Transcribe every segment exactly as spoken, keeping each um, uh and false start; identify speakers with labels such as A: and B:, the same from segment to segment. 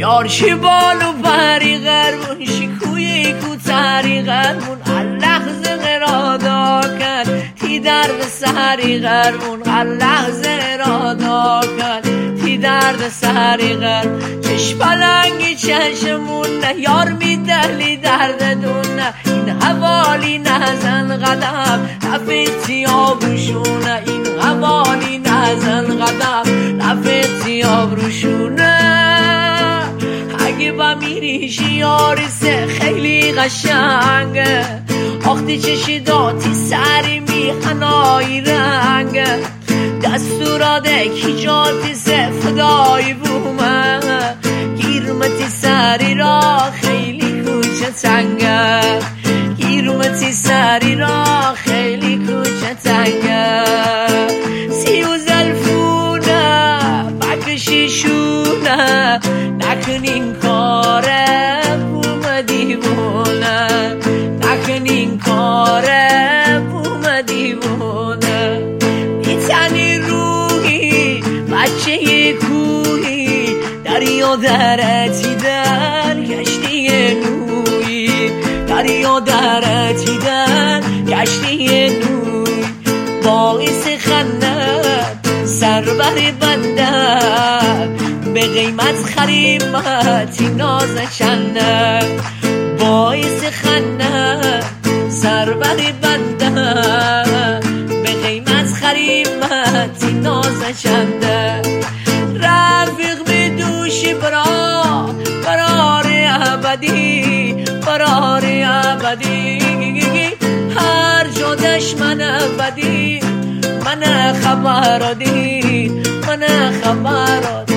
A: یارشی بالو پری غرمون شکوی کوتری غرمون اللحظه ارادا کرد تی درد سهری غرمون اللحظه ارادا کرد تی درد سهری غرمون چشم پلنگی چشمون نه یار میدلی درد دون نه این حوالی نزن قدم رفتی آبروشونه این حوالی نزن قدم رفتی آبروشونه اگه با میریشی یاریسه خیلی قشنگه آختی چشی داتی سری میخنایی رنگه دستوراده کی جاتی سه فدایی بومه گیرمتی سری را خیلی کوچه تنگه گیرمتی سری را خیلی کوچه تنگه سیو زلفونه بکشی شونه نکنین کاره بوم دیوونه نکنین کاره بوم دیوونه میتنی روحی بچه کوهی دریا درتی در کشتی نوی دریا درتی در کشتی نوی باعث خندت سربر بنده به قیمت خریمتی ناز چنده باعث خنده سربر بنده به قیمت خریمتی ناز چنده رفیق به دوشی برا قرار ابدی قرار ابدی هر جا دشمن ابدی من خبر دی من خبر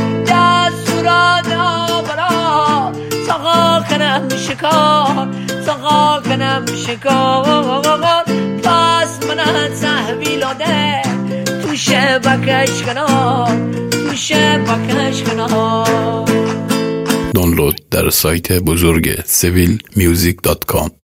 A: ساقا کنم شکار ساقا کنم شکار پس من تحویلاده تو شبکش کنار تو شبکش کنار
B: دانلود در سایت بزرگ سویل میوزیک دات کام.